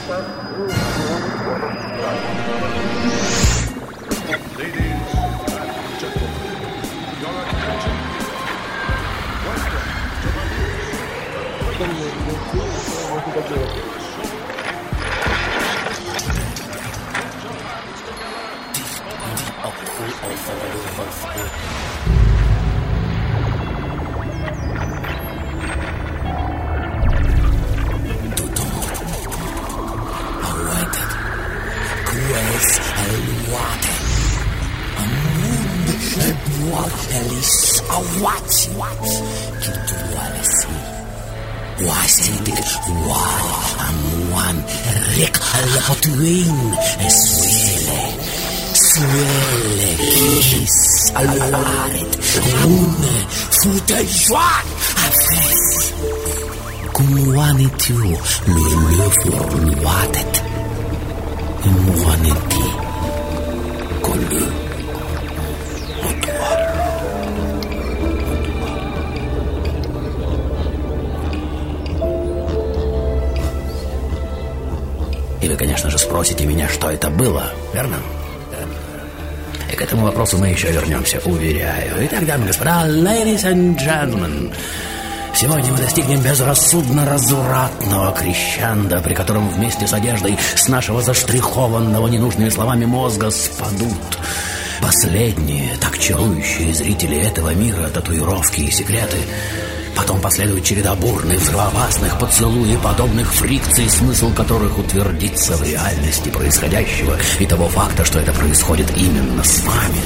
И вы, конечно же, спросите меня, что это было, верно? И к этому вопросу мы еще вернемся, уверяю. Итак, дамы и господа, ladies and gentlemen, сегодня мы достигнем безрассудно развратного крещендо, при котором вместе с одеждой с нашего заштрихованного ненужными словами мозга спадут последние, так чарующие зрители этого мира, татуировки и секреты. Потом последует череда бурных, взрывоопасных поцелуев, подобных фрикций, смысл которых утвердится в реальности происходящего и того факта, что это происходит именно с вами,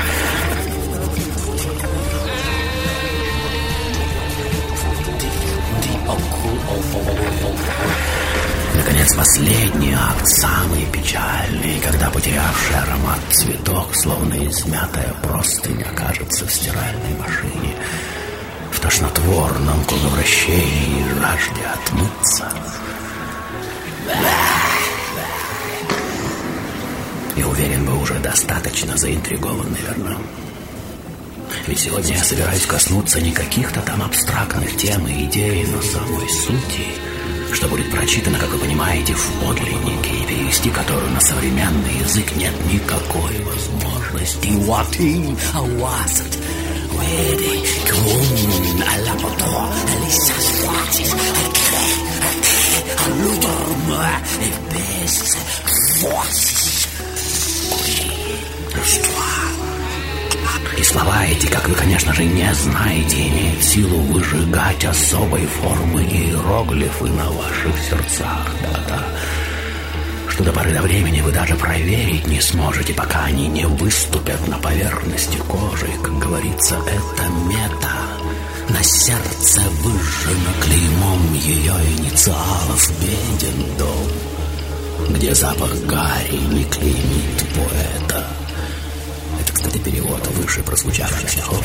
Наконец, последний акт, самый печальный, когда потерявший аромат цветок, словно измятая простынь, окажется в стиральной машине, в тошнотворном круговращении и жажде отмыться. И уверен, вы уже достаточно заинтригованы, верно? Ведь сегодня я собираюсь коснуться не каких-то там абстрактных тем и идей, но самой сути, что будет прочитано, как вы понимаете, в подлиннике, и перевести которую на современный язык нет никакой возможности. Vedi con la moto li s'asfatti all'udorma e pes voices. И слова эти, как вы, конечно же, не знаете, имеют силу выжигать особой формы иероглифы на ваших сердцах, да-да. Что до поры до времени вы даже проверить не сможете, пока они не выступят на поверхности кожи. Как говорится, это мета. На сердце выжжено клеймом ее инициалов беден дом, где запах гари не клеймит поэта. Это, кстати, перевод выше прозвучавших стихов.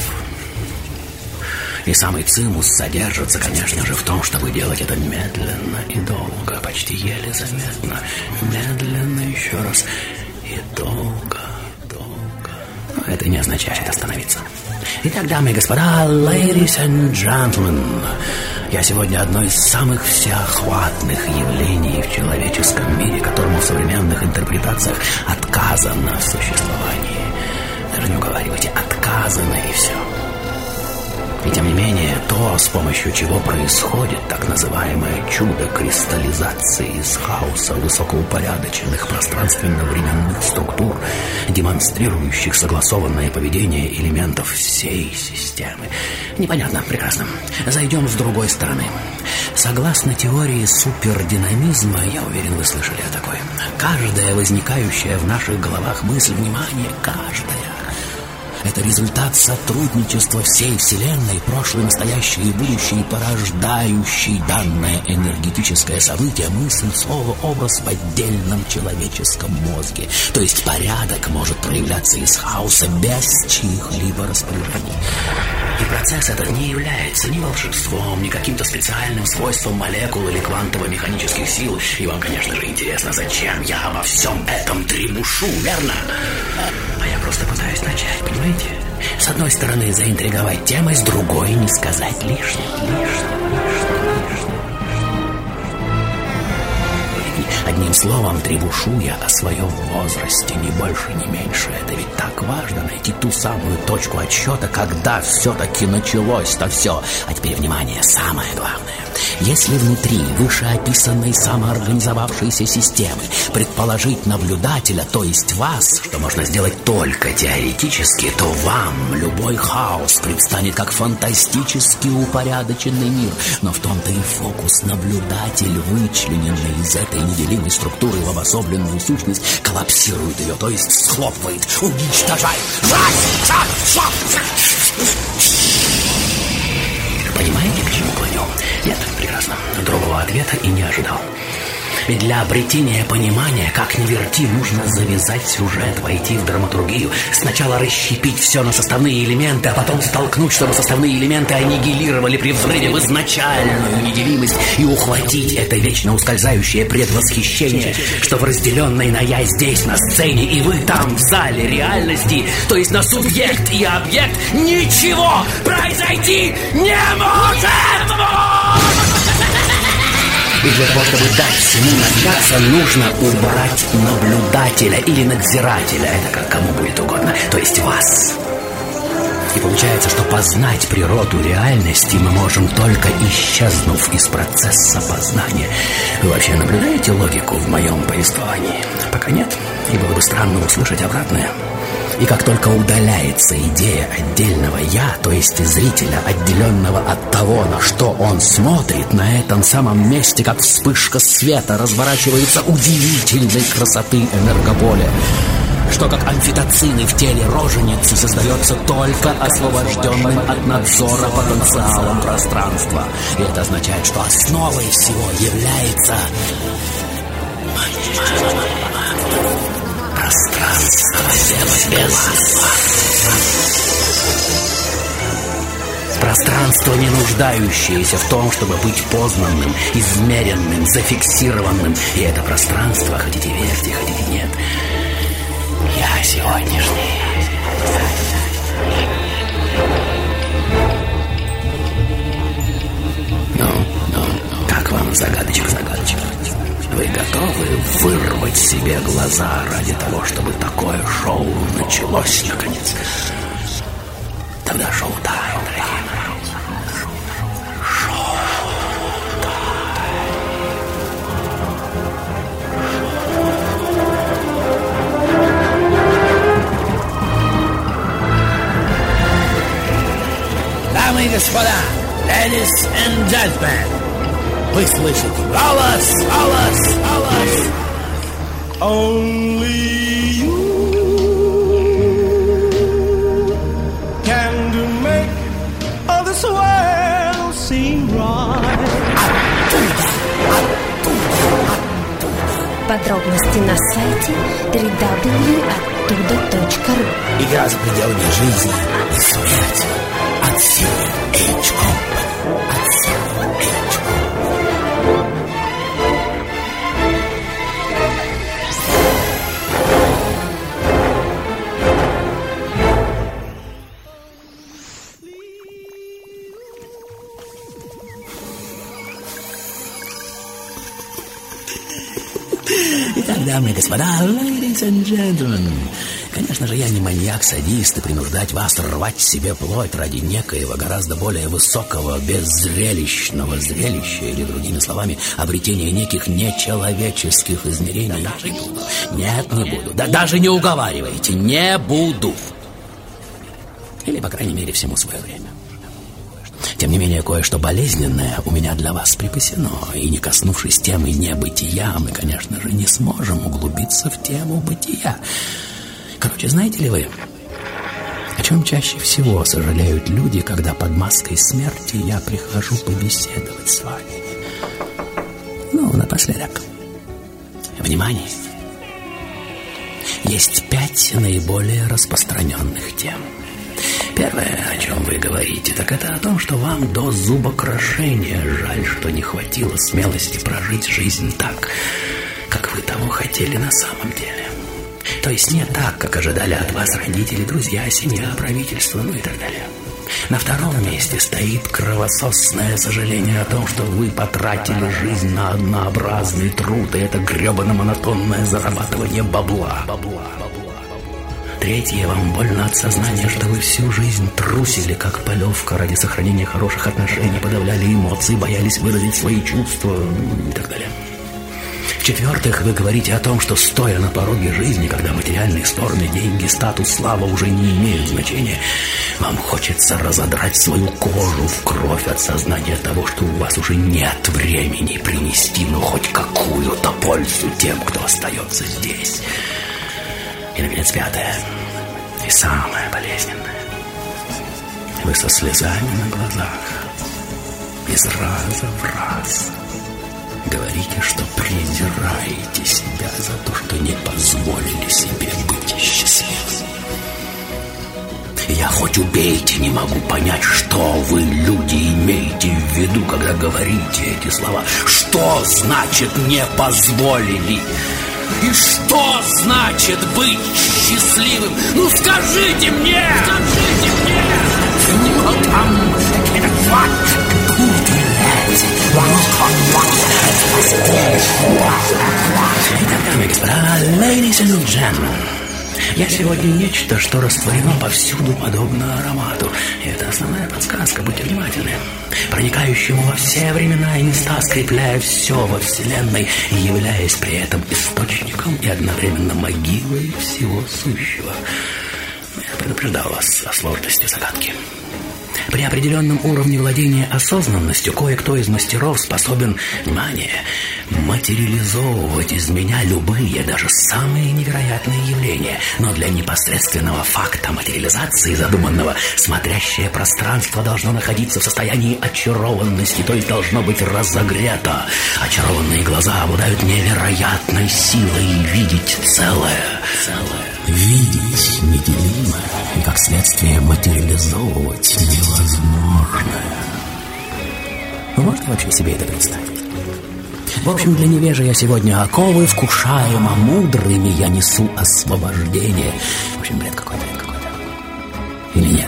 И самый цимус содержится, конечно же, в том, чтобы делать это медленно и долго, почти еле заметно. Медленно еще раз и долго. Но это не означает остановиться. Итак, дамы и господа, ladies and gentlemen, я сегодня одно из самых всеохватных явлений в человеческом мире, которому в современных интерпретациях отказано в существовании. Даже не уговаривайте, отказано и все. И тем не менее, то, с помощью чего происходит так называемое чудо кристаллизации из хаоса высокоупорядоченных пространственно-временных структур, демонстрирующих согласованное поведение элементов всей системы. Непонятно, прекрасно. Зайдем с другой стороны. Согласно теории супердинамизма, я уверен, вы слышали о такой. Каждая возникающая в наших головах мысль, внимание, каждая, это результат сотрудничества всей Вселенной, прошлой, настоящей и будущей, порождающей данное энергетическое событие, мысль, слово, образ в отдельном человеческом мозге. То есть порядок может проявляться из хаоса без чьих-либо распоряжений. И процесс этот не является ни волшебством, ни каким-то специальным свойством молекул или квантово-механических сил. И вам, конечно же, интересно, зачем я обо всем этом требушу, верно? А я просто пытаюсь начать, понимаете? С одной стороны, заинтриговать темой, с другой не сказать лишнего. Одним словом, требушуя о своем возрасте, ни больше, ни меньше. Это ведь так важно, найти ту самую точку отсчета, когда все-таки началось-то все. А теперь, внимание, самое главное. Если внутри вышеописанной самоорганизовавшейся системы предположить наблюдателя, то есть вас, что можно сделать только теоретически, то вам любой хаос предстанет как фантастически упорядоченный мир. Но в том-то и фокус. Наблюдатель, вычлененный из этой неделимой структуры в обособленную сущность, коллапсирует ее, то есть схлопывает, уничтожает. Понимаете, к чему клоню? Нет, прекрасно. Другого ответа и не ожидал. Ведь для обретения понимания, как ни верти, нужно завязать сюжет, войти в драматургию. Сначала расщепить все на составные элементы, а потом столкнуть, чтобы составные элементы аннигилировали при взрыве в изначальную неделимость и ухватить это вечно ускользающее предвосхищение, что в разделенной на «я» здесь, на сцене, и вы там, в зале реальности, то есть на субъект и объект, ничего произойти не может! И для того, чтобы дать всему начаться, нужно убрать наблюдателя или надзирателя. Это как кому будет угодно. То есть вас. И получается, что познать природу реальности мы можем только исчезнув из процесса познания. Вы вообще наблюдаете логику в моем повествовании? Пока нет. И было бы странно услышать обратное. И как только удаляется идея отдельного «я», то есть зрителя, отделенного от того, на что он смотрит, на этом самом месте, как вспышка света, разворачивается удивительной красоты энергополе, что как амфитоцины в теле роженицы создается только освобожденным от надзора потенциалом пространства. И это означает, что основой всего является пространство без пространство, не нуждающееся в том, чтобы быть познанным, измеренным, зафиксированным. И это пространство, хотите верьте, хотите нет, я сегодняшний. Ну, как вам загадочка? Вы готовы вырвать себе глаза ради того, чтобы такое шоу началось, наконец? Тогда шоу-тайм, дорогие мои. Дамы и господа, ladies and gentlemen, вы слышите голос. Only you can make all this world seem right. Подробности на сайте www.ottуда.ru. Игра за пределами жизни и смерти. От силы H-Company. Итак, дамы и господа, ladies and gentlemen, конечно же, я не маньяк-садист и принуждать вас рвать себе плоть ради некоего гораздо более высокого, беззрелищного зрелища, или, другими словами, обретения неких нечеловеческих измерений. Не буду. Нет, не буду. Да, даже не уговаривайте, не буду. Или, по крайней мере, всему свое время. Тем не менее, кое-что болезненное у меня для вас припасено, и не коснувшись темы небытия, мы, конечно же, не сможем углубиться в тему бытия. Короче, знаете ли вы, о чем чаще всего сожалеют люди, когда под маской смерти я прихожу побеседовать с вами? Ну, напоследок. Внимание! Есть 5 наиболее распространенных тем. Первое, о чем вы говорите, так это о том, что вам до зубокрушения жаль, что не хватило смелости прожить жизнь так, как вы того хотели на самом деле. То есть не так, как ожидали от вас родители, друзья, семья, правительство, ну и так далее. На втором месте стоит кровососное сожаление о том, что вы потратили жизнь на однообразный труд, и это гребано-монотонное зарабатывание бабла. Третье, вам больно от сознания, что вы всю жизнь трусили, как полевка, ради сохранения хороших отношений, подавляли эмоции, боялись выразить свои чувства и так далее. В-четвертых, вы говорите о том, что, стоя на пороге жизни, когда материальные стороны, деньги, статус, слава уже не имеют значения, вам хочется разодрать свою кожу в кровь от сознания того, что у вас уже нет времени принести, ну, хоть какую-то пользу тем, кто остается здесь. И, наконец, пятое, и самое болезненное. Вы со слезами на глазах, из раза в раз, говорите, что презираете себя за то, что не позволили себе быть счастливым. Я хоть убейте, не могу понять, что вы, люди, имеете в виду, когда говорите эти слова. Что значит «не позволили»? И что значит быть счастливым? Ну скажите мне! Дамы и господа, ladies and gentlemen, я сегодня нечто, что растворено повсюду подобно аромату. И это основная подсказка, будьте внимательны. Проникающему во все времена и места, скрепляя все во Вселенной, и являясь при этом источником и одновременно могилой всего сущего. Я предупреждал вас о сложности загадки. При определенном уровне владения осознанностью кое-кто из мастеров способен, внимание, материализовывать из меня любые, даже самые невероятные явления. Но для непосредственного факта материализации задуманного смотрящее пространство должно находиться в состоянии очарованности, то есть должно быть разогрето. Очарованные глаза обладают невероятной силой видеть целое. Видеть неделимое и, как следствие, материализовывать невозможное. Вы можете вообще себе это представить? В общем, для невежи я сегодня оковы вкушаем, а мудрыми я несу освобождение. В общем, бред какой-то. Или нет?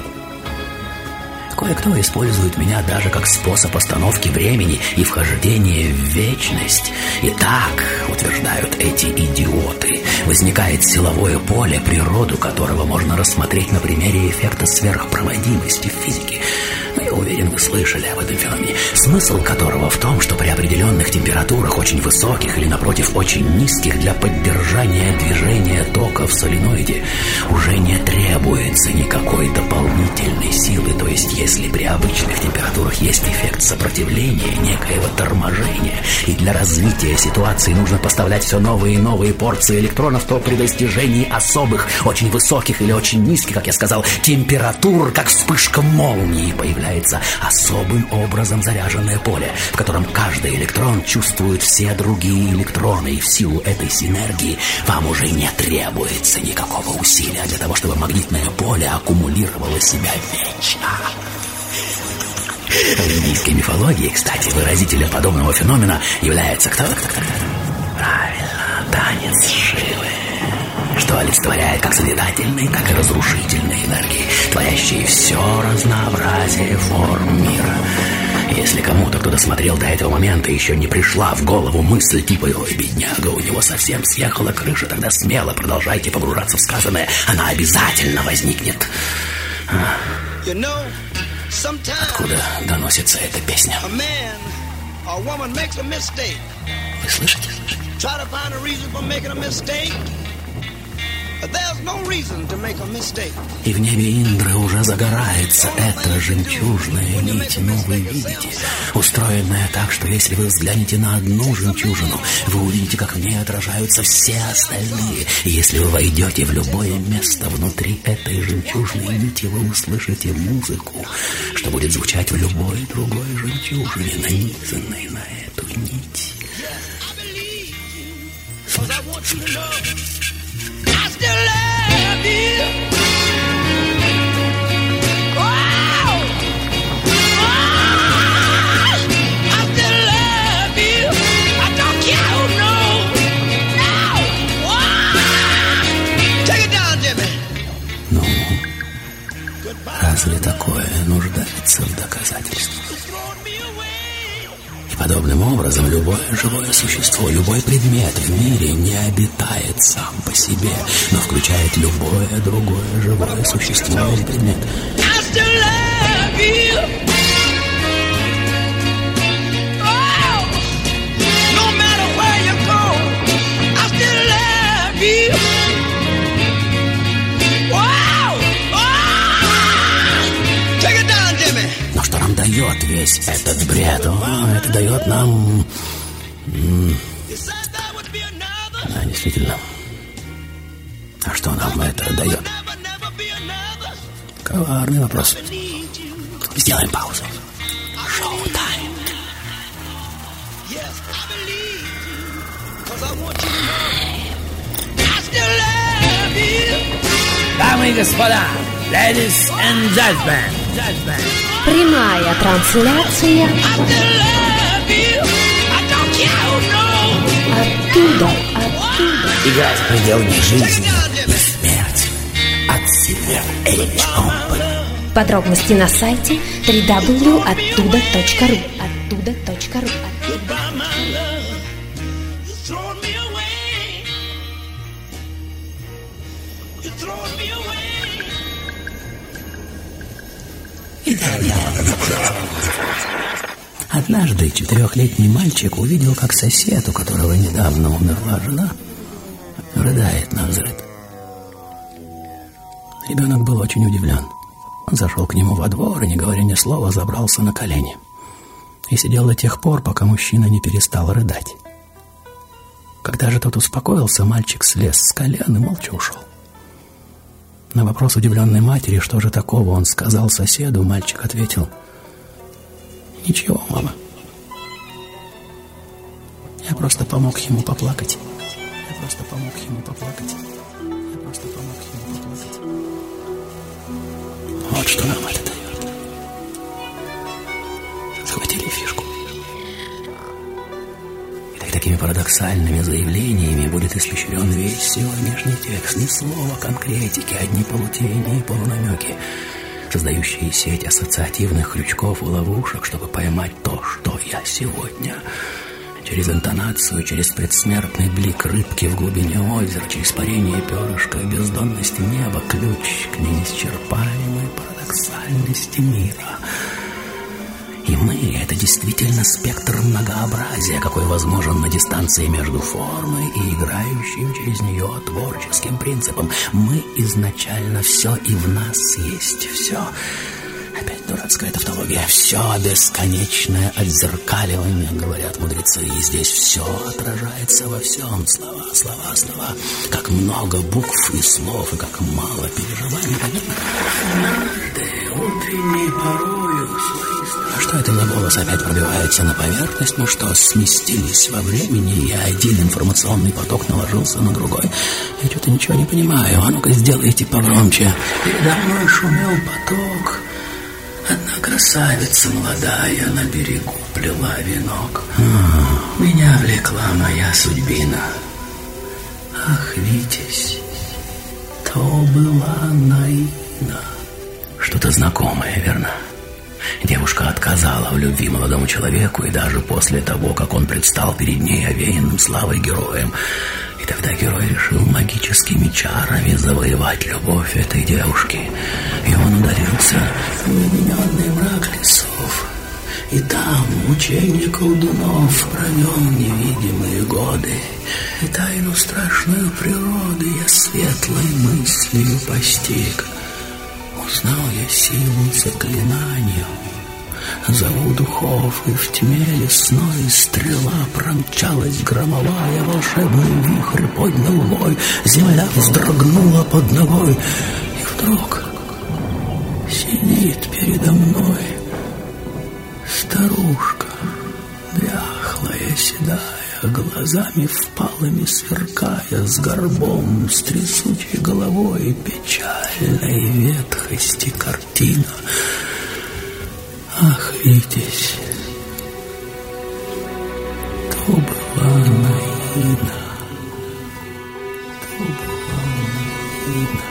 Кое-кто использует меня даже как способ остановки времени и вхождения в вечность. И так, утверждают эти идиоты, возникает силовое поле, природу которого можно рассмотреть на примере эффекта сверхпроводимости в физике. Но я уверен, вы слышали об этом феномене, смысл которого в том, что при определенных температурах, очень высоких или, напротив, очень низких, для поддержания движения тока в соленоиде уже не требуется никакой дополнительной силы. То есть, если при обычных температурах есть эффект сопротивления, некоего торможения, и для развития ситуации нужно поставлять все новые и новые порции электронов, то при достижении особых, очень высоких или очень низких, как я сказал, температур, как вспышка молнии, появляется особым образом заряженное поле, в котором каждый электрон чувствует все другие электроны, и в силу этой синергии вам уже не требуется никакого усилия для того, чтобы магнитное поле аккумулировало себя вечно. В индийской мифологии, кстати, выразителем подобного феномена является кто? Правильно, танец Шивы, что олицетворяет как созидательные, так и разрушительные энергии, творящие все разнообразие форм мира. Если кому-то, кто досмотрел до этого момента, еще не пришла в голову мысль типа «Ой, бедняга, у него совсем съехала крыша», тогда смело продолжайте погружаться в сказанное, она обязательно возникнет. Откуда доносится эта песня? Вы слышите? И в небе Индры уже загорается эта жемчужная нить, ну вы видите, устроенная так, что если вы взглянете на одну жемчужину, вы увидите, как в ней отражаются все остальные. И если вы войдете в любое место внутри этой жемчужной нити, вы услышите музыку, что будет звучать в любой другой жемчужине, нанизанной на эту нить. Слышите? Ну, разве такое нужно Подобным образом, любое живое существо, любой предмет в мире не обитает сам по себе, но включает любое другое живое существо или предмет. Но что нам дает весь этот бред? Это дает нам... Да, действительно. А что нам это дает? Коварный вопрос. Сделаем паузу. Шоу-тайм. Дамы и господа, ladies and gentlemen. Прямая трансляция оттуда. Игра за пределами жизни И смерть от Silver Age Company. Подробности на сайте www.оттуда.ру. Однажды 4-летний мальчик увидел, как сосед, у которого недавно умерла жена, рыдает навзрыд. Ребенок был очень удивлен. Он зашел к нему во двор и, не говоря ни слова, забрался на колени. И сидел до тех пор, пока мужчина не перестал рыдать. Когда же тот успокоился, мальчик слез с колен и молча ушел. На вопрос удивленной матери, что же такого он сказал соседу, мальчик ответил: «Ничего, мама. Я просто помог ему поплакать. Вот что нам это дает. Схватили фишку. И такими парадоксальными заявлениями будет испещрен весь сегодняшний текст. Ни слова конкретики, одни полутени и полунамеки, создающие сеть ассоциативных крючков и ловушек, чтобы поймать то, что я сегодня. Через интонацию, через предсмертный блик рыбки в глубине озера, через парение перышка бездонности неба, ключ к неисчерпаемой парадоксальности мира. И мы — это действительно спектр многообразия, какой возможен на дистанции между формой и играющим через нее творческим принципом. Мы изначально все, и в нас есть все. Опять дурацкая тавтология. Все бесконечное отзеркаливание, говорят мудрецы. И здесь все отражается во всем. Слова, слова, слова. Как много букв и слов, и как мало переживаний. Однажды, утренней порою, а что это за голос опять пробивается на поверхность? Ну что, сместились во времени, и один информационный поток наложился на другой. Я что-то ничего не понимаю. А ну-ка сделайте погромче. Передо мной шумел поток. Одна красавица молодая на берегу плела венок. Меня влекла моя судьбина. Ах, Витязь, то была Наина. Что-то знакомое, верно? Девушка отказала в любви молодому человеку, и даже после того, как он предстал перед ней овеянным славой героем. И тогда герой решил магическими чарами завоевать любовь этой девушки. И он ударился в уединенный мрак лесов. И там учение колдунов провел невидимые годы. И тайну страшную природы я светлой мыслью постиг. Узнал я силу заклинанию. Зову духов, и в тьме лесной стрела промчалась громовая, волшебный вихрь поднял вой, земля вздрогнула под ногой, и вдруг сидит передо мной старушка, дряхлая, седая, глазами впалыми сверкая, с горбом, с трясучей головой, печальной ветхости картина. Ах, Витязь, то была Наина, то была Наина.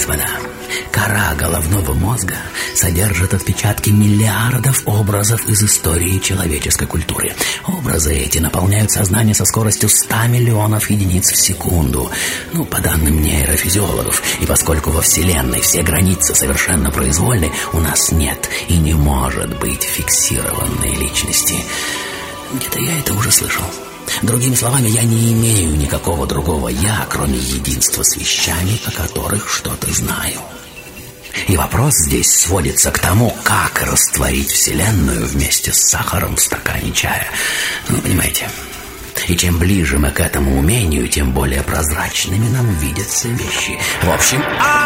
господа, кора головного мозга содержит отпечатки миллиардов образов из истории человеческой культуры. Образы эти наполняют сознание со скоростью 100 миллионов единиц в секунду. По данным нейрофизиологов. И поскольку во Вселенной все границы совершенно произвольны, у нас нет и не может быть фиксированной личности. Где-то я это уже слышал. Другими словами, я не имею никакого другого «я», кроме единства с вещами, о которых что-то знаю. И вопрос здесь сводится к тому, как растворить Вселенную вместе с сахаром в стакане чая. Понимаете? И чем ближе мы к этому умению, тем более прозрачными нам видятся вещи. В общем,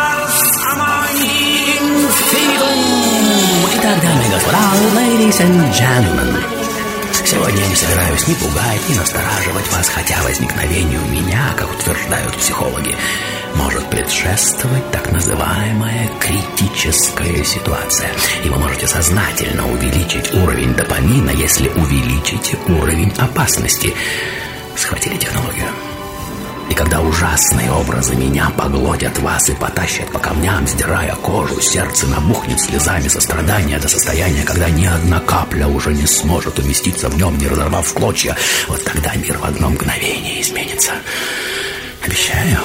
итак, дамы и господа, ladies and gentlemen, сегодня я не собираюсь ни пугать, ни настораживать вас, хотя возникновению меня, как утверждают психологи, может предшествовать так называемая критическая ситуация. И вы можете сознательно увеличить уровень допамина, если увеличите уровень опасности. Схватили технологию? И когда ужасные образы меня поглотят вас и потащат по камням, сдирая кожу, сердце набухнет слезами сострадания до состояния, когда ни одна капля уже не сможет уместиться в нем, не разорвав в клочья, вот тогда мир в одно мгновение изменится. Обещаю.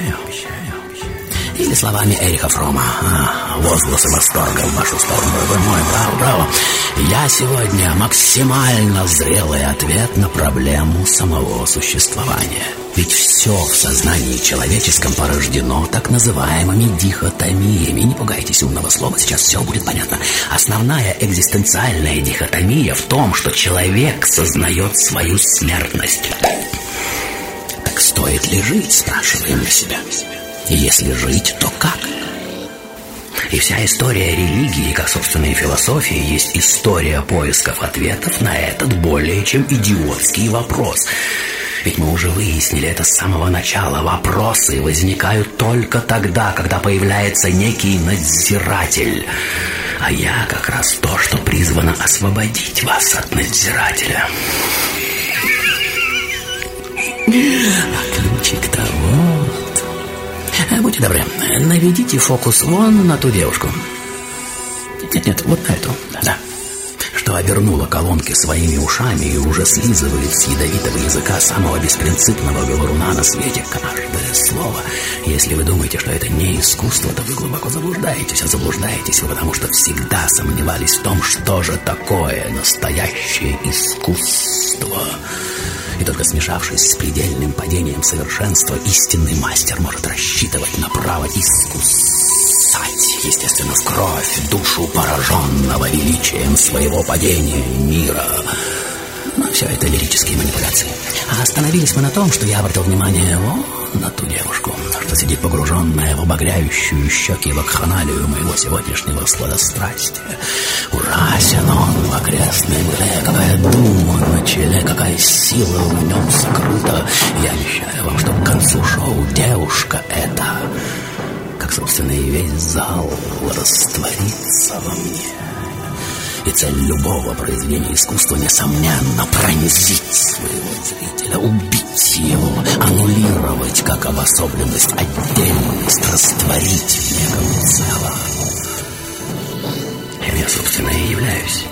Или словами Эриха Фрома, возгласы восторга в вашу сторону, дорогой мой, браво. Я сегодня максимально зрелый ответ на проблему самого существования. Ведь все в сознании человеческом порождено так называемыми дихотомиями. Не пугайтесь умного слова, сейчас все будет понятно. Основная экзистенциальная дихотомия в том, что человек сознает свою смертность. Так стоит ли жить, спрашиваем мы себя. И если жить, то как? И вся история религии, как собственно и философии, есть история поисков ответов на этот более чем идиотский вопрос. Ведь мы уже выяснили это с самого начала. Вопросы возникают только тогда, когда появляется некий надзиратель. А я как раз то, что призвано освободить вас от надзирателя. А ключик-то вот. Будьте добры, наведите фокус вон на ту девушку. Нет, вот на эту, да. Что обернула колонки своими ушами и уже слизывает с ядовитого языка самого беспринципного говоруна на свете каждое слово. Если вы думаете, что это не искусство, то вы глубоко заблуждаетесь. А заблуждаетесь вы, потому что всегда сомневались в том, что же такое настоящее искусство. И только смешавшись с предельным падением совершенства, истинный мастер может рассчитывать на право искусать, естественно, в кровь душу пораженного величием своего падения мира. Но все это лирические манипуляции. А остановились мы на том, что я обратил внимание вон на ту девушку, что сидит погруженная в обогряющую щеки вакханалию моего сегодняшнего сладострастия. Ужасен он в окрестной мгле, какая дума на челе, какая сила в нем сокрыта. Я обещаю вам, что к концу шоу девушка эта, как, собственно, и весь зал, растворится во мне. И цель любого произведения искусства, несомненно, пронзить своего зрителя, убить его, аннулировать как обособленность, отдельность, растворить в неком целом. Я, собственно, и являюсь.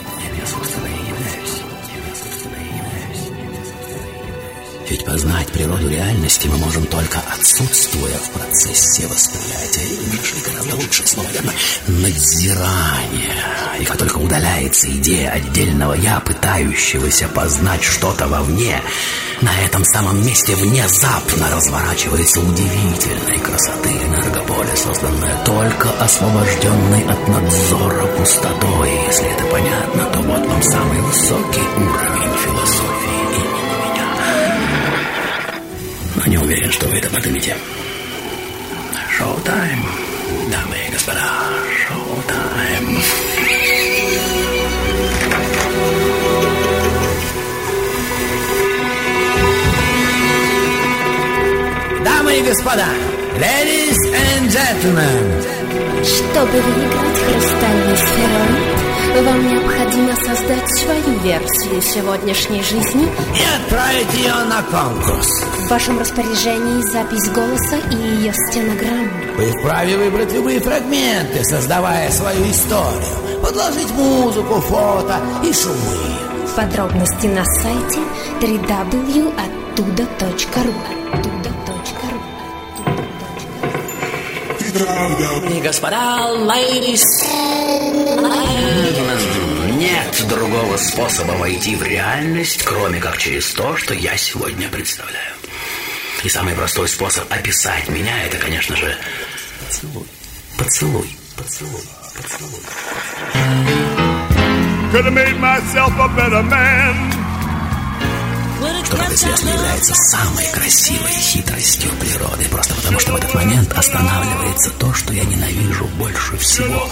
Ведь познать природу реальности мы можем только отсутствуя в процессе восприятия. И нашли гораздо лучшее слово, верно? Надзирание. И как только удаляется идея отдельного «я», пытающегося познать что-то вовне, на этом самом месте внезапно разворачивается удивительной красоты энергополе, созданное только освобожденной от надзора пустотой. Если это понятно, то вот вам самый высокий уровень философии имени меня. Но не уверен, что вы это поднимете. Шоу-тайм, дамы и господа, шоу-тайм. Дамы и господа, ladies and gentlemen. Чтобы выиграть хрустальный сфероид, Вам необходимо создать свою версию сегодняшней жизни и отправить ее на конкурс. В вашем распоряжении запись голоса и ее стенограмму. Вы вправе выбрать любые фрагменты, создавая свою историю, подложить музыку, фото и шумы. Подробности на сайте www.ottуда.ru. И, господа, ladies, нет другого способа войти в реальность, кроме как через то, что я сегодня представляю. И самый простой способ описать меня — это, конечно же, поцелуй. Could have made myself a better man. Что, как известно, является самой красивой хитростью природы. Просто потому, что в этот момент останавливается то, что я ненавижу больше всего.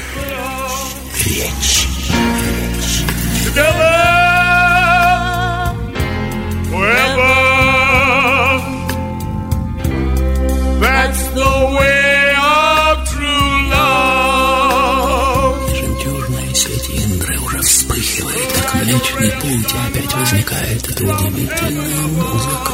Речь. Together, forever. That's the way of true love. Жемчужная сеть Индры уже вспыхивает, как Млечный Путь, и опять возникает эта удивительная музыка.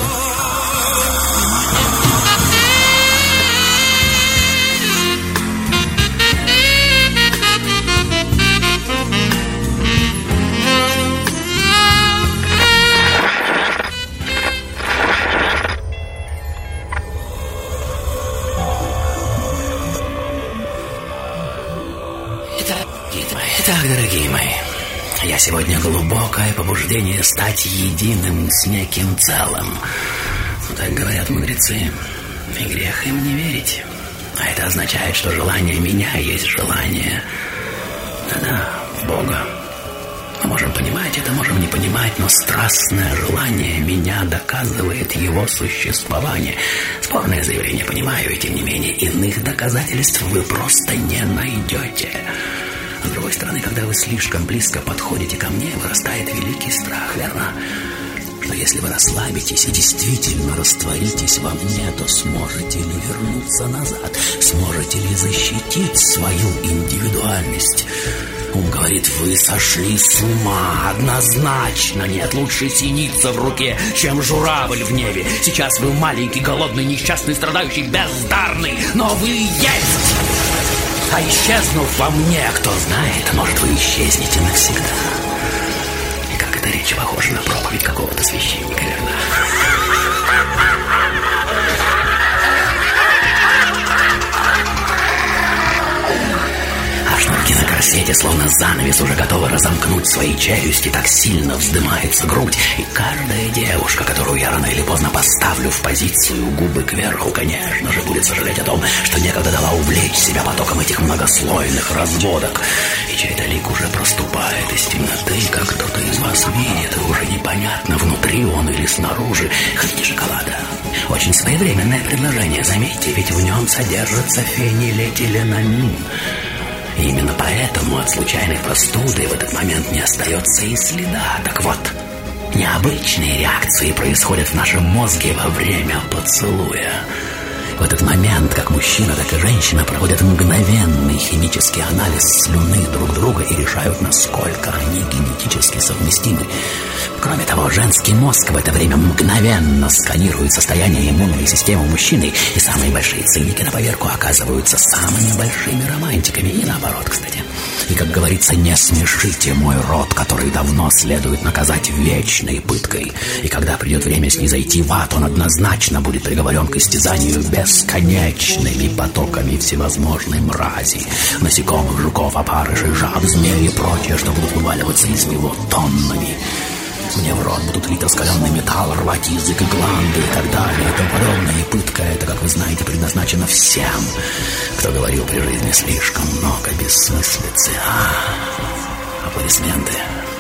Итак, дорогие мои, я сегодня глубокое побуждение стать единым с неким целым. Так говорят мудрецы, и грех им не верить. А это означает, что желание меня есть желание, да-да, Бога. Мы можем понимать это, можем не понимать, но страстное желание меня доказывает его существование. Спорное заявление, понимаю, и тем не менее иных доказательств вы просто не найдете. С другой стороны, когда вы слишком близко подходите ко мне, вырастает великий страх, верно? Что если вы расслабитесь и действительно растворитесь во мне, то сможете ли вернуться назад? Сможете ли защитить свою индивидуальность? Ум говорит, вы сошли с ума, однозначно нет. Лучше синица в руке, чем журавль в небе. Сейчас вы маленький, голодный, несчастный, страдающий, бездарный, но вы есть. А исчезнув во мне, кто знает, может, вы исчезнете навсегда. И как эта речь похожа на проповедь какого-то священника, верно? А шнурки на корсете, словно занавес, уже готовы разомкнуть свои челюсти, так сильно вздымается грудь. И каждая девушка, которую я рано или поздно поставлю в позицию губы кверху, конечно же, будет сожалеть о том, что некогда дала увлечь себя потоком этих многослойных разводок. И чей-то лик уже проступает из темноты, как кто-то из вас видит, и уже непонятно, внутри он или снаружи. Хотите шоколада? Очень своевременное предложение, заметьте, ведь в нем содержится фенилэтиленамин. И именно поэтому от случайной простуды в этот момент не остается и следа. Так вот, необычные реакции происходят в нашем мозге во время поцелуя. В этот момент как мужчина, так и женщина проводят мгновенный химический анализ слюны друг друга и решают, насколько они генетически совместимы. Кроме того, женский мозг в это время мгновенно сканирует состояние иммунной системы мужчины, и самые большие циники на поверку оказываются самыми большими романтиками, и наоборот, кстати. И, как говорится, не смешите мой род, который давно следует наказать вечной пыткой. И когда придет время снизойти в ад, он однозначно будет приговорен к истязанию бесконечными потоками всевозможной мрази, насекомых, жуков, опарышей, жаб, змей и прочее, что будут вываливаться из него тоннами. Мне в рот будут лить раскаленный металл, рвать язык и гланды и так далее, и тому подобное. И пытка это, как вы знаете, предназначена всем, кто говорил при жизни слишком много бессмыслицы. Аплодисменты.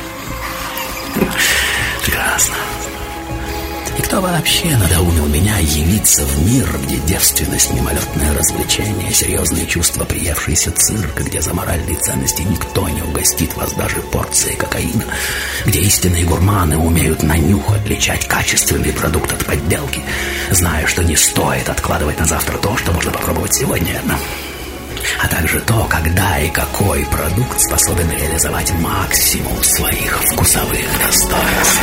Прекрасно. И кто вообще надоумил меня явиться в мир, где девственность, мимолетное развлечение, серьезные чувства, приевшийся цирк, где за моральные ценности никто не угостит вас даже порцией кокаина, где истинные гурманы умеют на нюх отличать качественный продукт от подделки, зная, что не стоит откладывать на завтра то, что можно попробовать сегодня, верно? а также то, когда и какой продукт способен реализовать максимум своих вкусовых достоинств.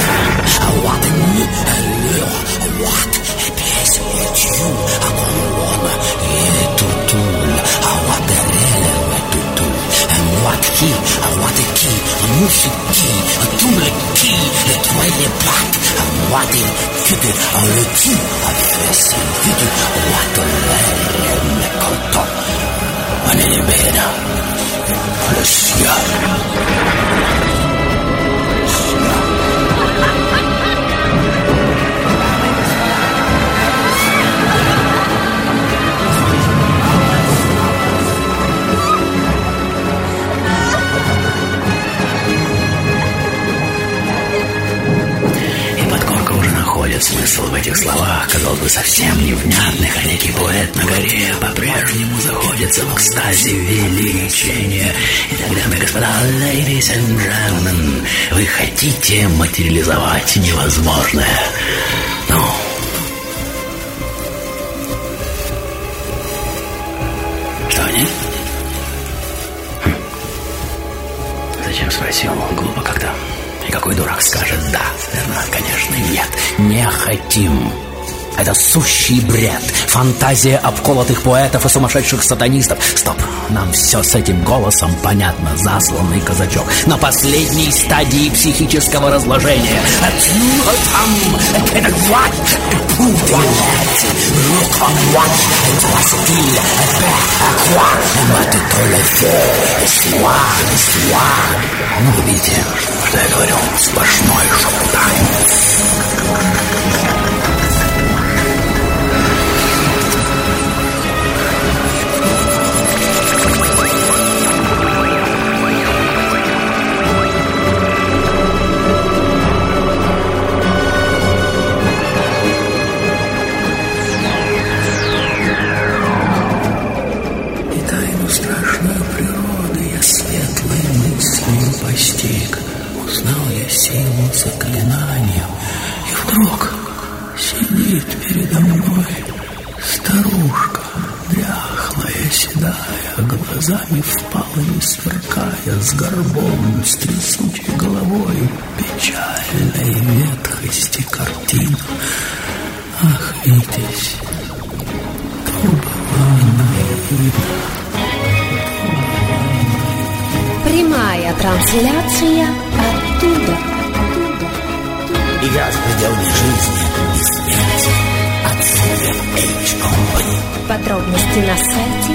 Смысл в этих словах, казалось бы, совсем невнятных, а некий поэт на горе по-прежнему заходится в экстазе величия. И тогда, дамы и господа, ladies and gentlemen, вы хотите материализовать невозможное. Ну, что, нет? Зачем спросил? Глупо как-то. И какой дурак скажет «да». Верно? Конечно, нет. Не хотим. Это сущий бред. Фантазия обколотых поэтов и сумасшедших сатанистов. Стоп. Нам все с этим голосом понятно. Засланный казачок. На последней стадии психического разложения. Ну, вы видите, что я говорю? Сплошной шоу-тайм. Узнал я силу заклинания, и вдруг сидит передо мной старушка, дряхлая, седая, глазами впалыми сверкая, с горбом, с трясучей головой, печальной ветхости картин. Ах, Витязь, то была она видна. Прямая трансляция оттуда. Игра в пределами жизни и смерти. Отсюда H-Company. Подробности на сайте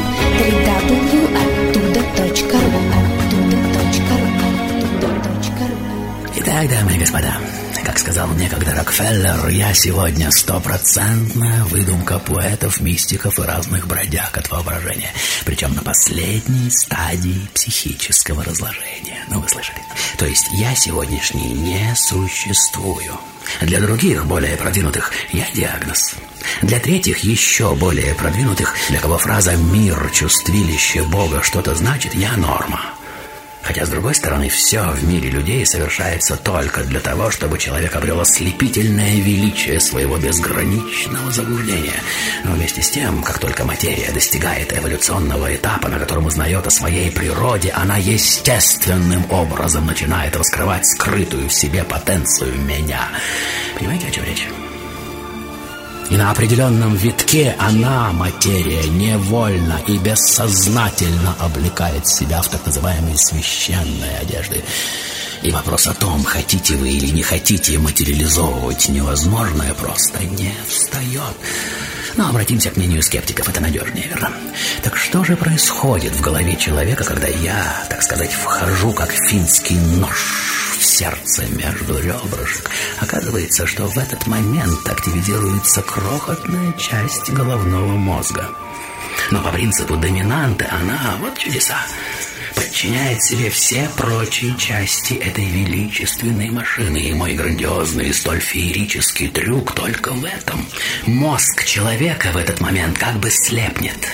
www.otuda.ru. Итак, дамы и господа, как сказал некогда Рокфеллер, я сегодня стопроцентная выдумка поэтов, мистиков и разных бродяг от воображения. Причем на последней стадии психического разложения. Ну, вы слышали? То есть я сегодняшний не существую. Для других, более продвинутых, я диагноз. Для третьих, еще более продвинутых, для кого фраза «мир, чувствилище Бога» что-то значит, я норма. Хотя, с другой стороны, все в мире людей совершается только для того, чтобы человек обрел ослепительное величие своего безграничного заблуждения. Но вместе с тем, как только материя достигает эволюционного этапа, на котором узнает о своей природе, она естественным образом начинает раскрывать скрытую в себе потенцию меня. Понимаете, о чем речь? И на определенном витке она, материя, невольно и бессознательно облекает себя в так называемые священные одежды. И вопрос о том, хотите вы или не хотите материализовывать невозможное, просто не встает. Но обратимся к мнению скептиков, это надежнее, верно? Так что же происходит в голове человека, когда я, так сказать, вхожу как финский нож в сердце между ребрышек? Оказывается, что в этот момент активизируется крохотная часть головного мозга. Но по принципу доминанты она, вот чудеса, подчиняет себе все прочие части этой величественной машины. И мой грандиозный, столь феерический трюк только в этом. Мозг человека в этот момент как бы слепнет.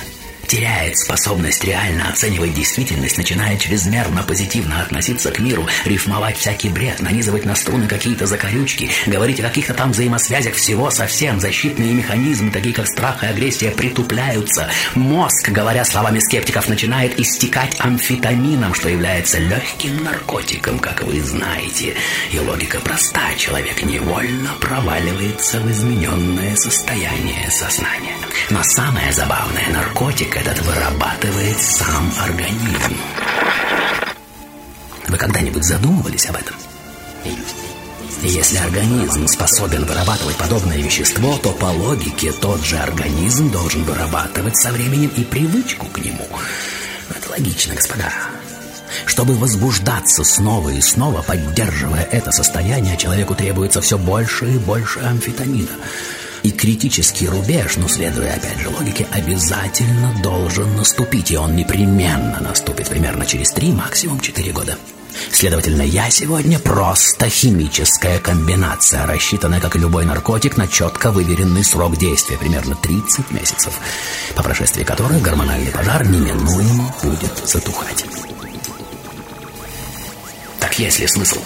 теряет способность реально оценивать действительность, начинает чрезмерно позитивно относиться к миру, рифмовать всякий бред, нанизывать на струны какие-то закорючки, говорить о каких-то там взаимосвязях всего совсем. Защитные механизмы, такие как страх и агрессия, притупляются. Мозг, говоря словами скептиков, начинает истекать амфетамином, что является легким наркотиком, как вы знаете. И логика проста. Человек невольно проваливается в измененное состояние сознания. Но самое забавное, наркотик этот вырабатывает сам организм. Вы когда-нибудь задумывались об этом? И если организм способен вырабатывать подобное вещество, то по логике тот же организм должен вырабатывать со временем и привычку к нему. Это логично, господа. Чтобы возбуждаться снова и снова, поддерживая это состояние, человеку требуется все больше и больше амфетамина. И критический рубеж, следуя опять же логике, обязательно должен наступить. И он непременно наступит примерно через 3, максимум 4 года. Следовательно, я сегодня просто химическая комбинация, рассчитанная, как и любой наркотик, на четко выверенный срок действия, примерно 30 месяцев, по прошествии которых гормональный пожар неминуемо будет затухать. Так есть ли смысл?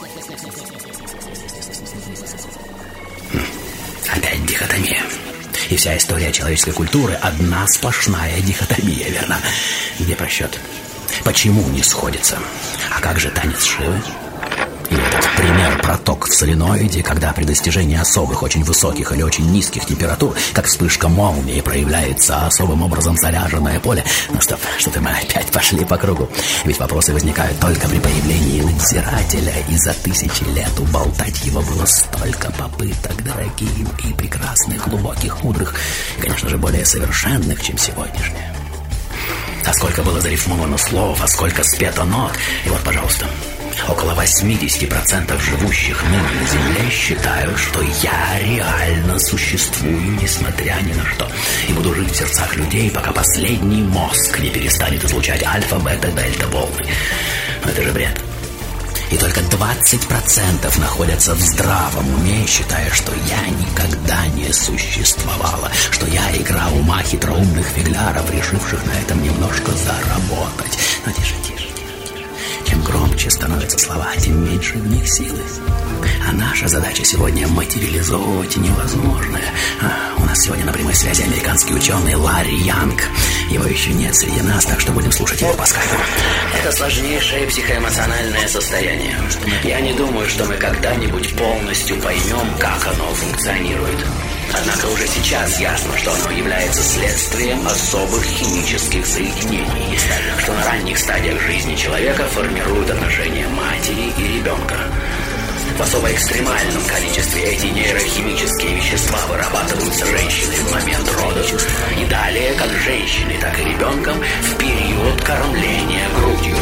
Опять дихотомия. И вся история человеческой культуры – одна сплошная дихотомия, верно? Где просчет? Почему не сходится? А как же танец Шивы? И этот пример проток в соленоиде, когда при достижении особых, очень высоких или очень низких температур, как вспышка молнии, проявляется особым образом заряженное поле. Стоп, что-то мы опять пошли по кругу. Ведь вопросы возникают только при появлении надзирателя, и за 1000 лет уболтать его было столько попыток, дорогие и прекрасных, глубоких, мудрых, и, конечно же, более совершенных, чем сегодняшние. А сколько было зарифмовано слов, а сколько спето нот. И вот, пожалуйста, около 80% живущих ныне на Земле считают, что я реально существую, несмотря ни на что. И буду жить в сердцах людей, пока последний мозг не перестанет излучать альфа, бета, дельта волны. Но это же бред. И только 20% находятся в здравом уме, считая, что я никогда не существовала, что я игра ума хитроумных фигляров, решивших на этом немножко заработать. Но тише. Чем громче становятся слова, тем меньше в них силы. А наша задача сегодня материализовывать невозможное. У нас сегодня на прямой связи американский ученый Ларри Янг. Его еще нет среди нас, так что будем слушать его по скайпу. Это сложнейшее психоэмоциональное состояние. Я не думаю, что мы когда-нибудь полностью поймем, как оно функционирует. Однако уже сейчас ясно, что оно является следствием особых химических соединений, что на ранних стадиях жизни человека формируют отношения матери и ребенка. В особо экстремальном количестве эти нейрохимические вещества вырабатываются женщиной в момент родов и далее как женщиной, так и ребенком в период кормления грудью.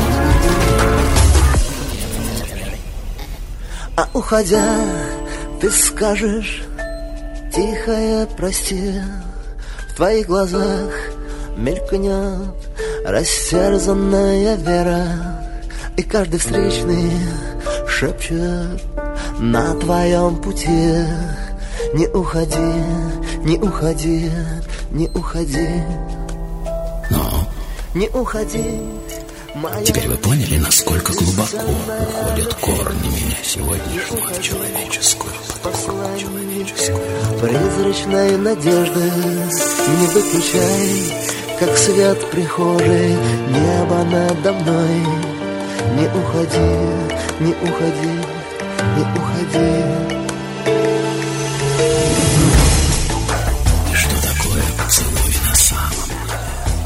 А уходя, ты скажешь тихое прости, в твоих глазах мелькнет растерзанная вера, и каждый встречный шепчет на твоем пути: не уходи, не уходи, не уходи. Но не уходи. Теперь вы поняли, насколько глубоко уходят корни меня сегодняшнего в человеческую подкову. Призрачной надежды не выключай, как свет прихожей, небо надо мной. Не уходи, не уходи, не уходи. И что такое поцелуй на самом деле?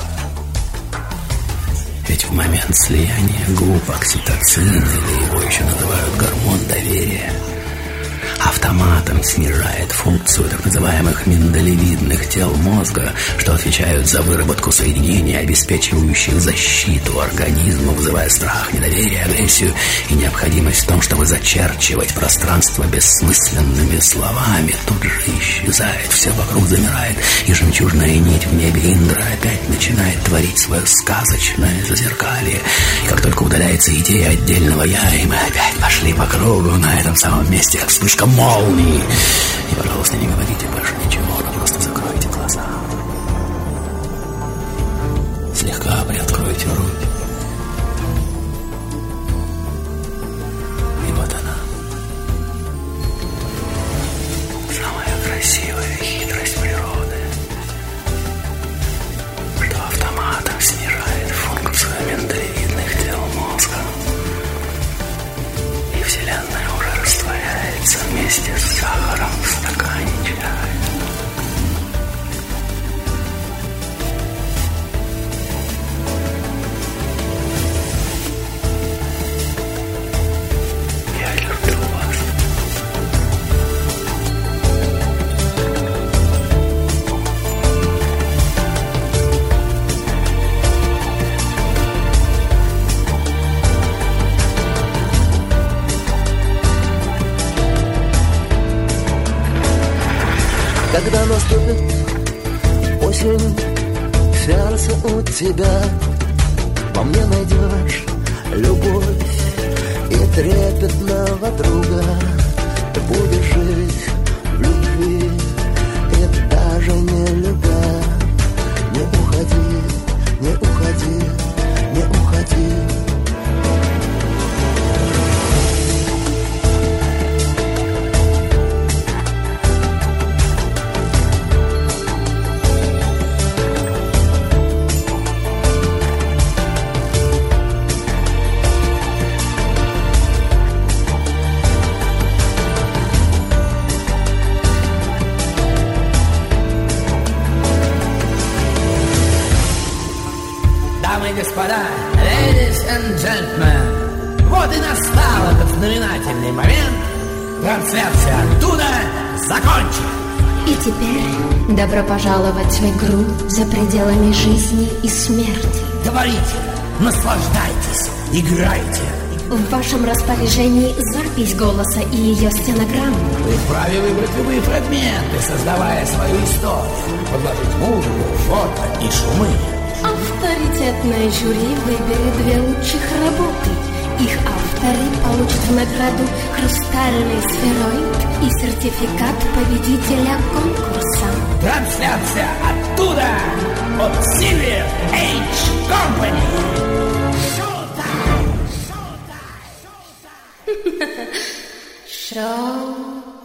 Ведь в момент слияния губ окситоцин, или его еще называют гормон доверия, автоматом снижает функцию так называемых миндалевидных тел мозга, что отвечают за выработку соединений, обеспечивающих защиту организма, вызывая страх, недоверие, агрессию и необходимость в том, чтобы зачерчивать пространство бессмысленными словами. Тут же исчезает, все вокруг замирает, и жемчужная нить в небе Индра опять начинает творить свое сказочное зазеркалье. И как только удаляется идея отдельного «я», и мы опять пошли по кругу на этом самом месте, как вспышка молнии. И, пожалуйста, не говорите больше ничего, но просто закройте глаза. Когда наступит осень, сердце у тебя, во мне найдешь любовь и трепетного друга. Ты будешь жить в любви и даже не любя. Не уходи, не уходи, не уходи. Дамы и господа, ladies and gentlemen, вот и настал этот знаменательный момент. Трансляция оттуда закончена. И теперь добро пожаловать в игру за пределами жизни и смерти. Говорите, наслаждайтесь, играйте. В вашем распоряжении запись голоса и ее стенограмму. Вы вправе выбрать любые фрагменты, создавая свою историю, подложить музыку, фото и шумы. Авторитетное жюри выберет 2 лучших работы. Их авторы получат в награду хрустальный сфероид и сертификат победителя конкурса. Трансляция оттуда от Silver Age Company. Шоу